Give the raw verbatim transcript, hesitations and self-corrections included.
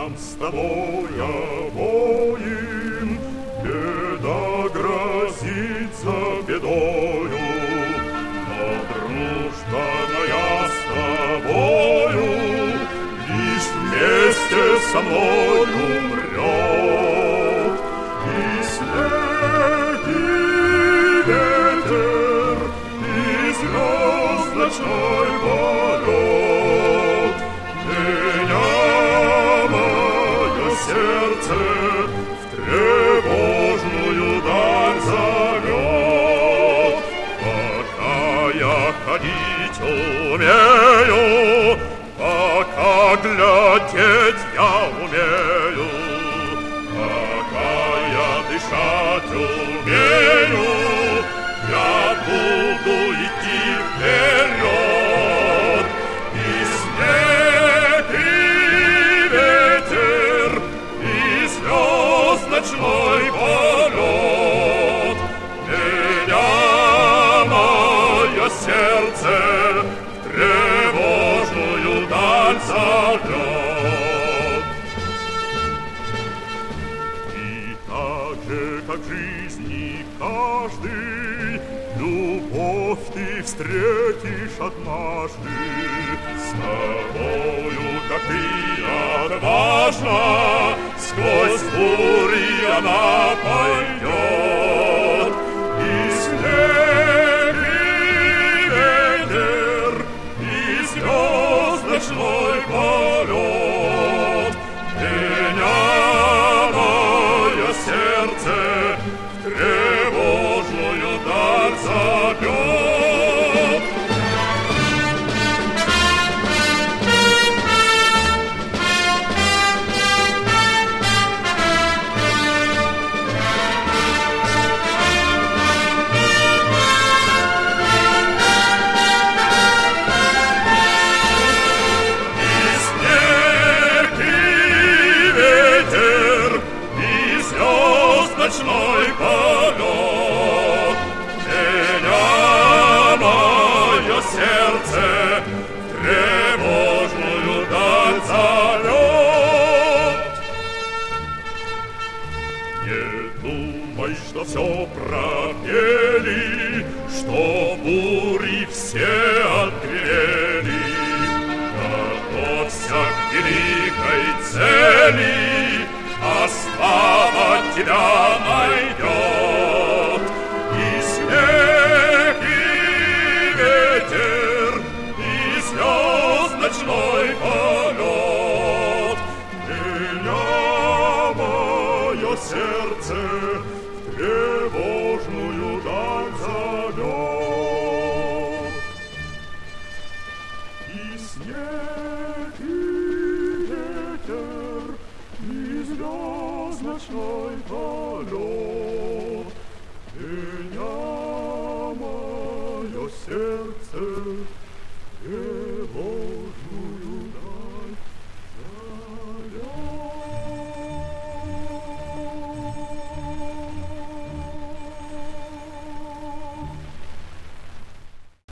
нам с тобой обоим, беда грозится бедою, но дружба моя с тобою лишь вместе со мной умрет. И снег, и ветер, и звезд ночной полет меня, мое сердце, в тревожную даль зовет. Пока я ходить умею, пока глядеть я умею, пока я дышать умею, я буду идти вперед. И снег, и ветер, и звезд ночной полет меня, мое сердце, в тревожную даль зовет. И так же, как в жизни каждый, любовь ты встретишь однажды. С тобою, как ты отважна, сквозь бури она пойдет. И снег, и ветер, и звезд ночной полет меня, мое сердце, в тревожную даль зовет. И снег, и ветер, и звезд ночной полет меня, мое сердце, в тревожную даль зовет. Не думай, что все пропели, что бури все отгрели. Готовься к великой цели, а слава тебя найдет. И снег, и ветер, и звезд ночной полет меня, мое сердце, в тревожную даль зовет. И снег, и ветер, и звезд ночной полет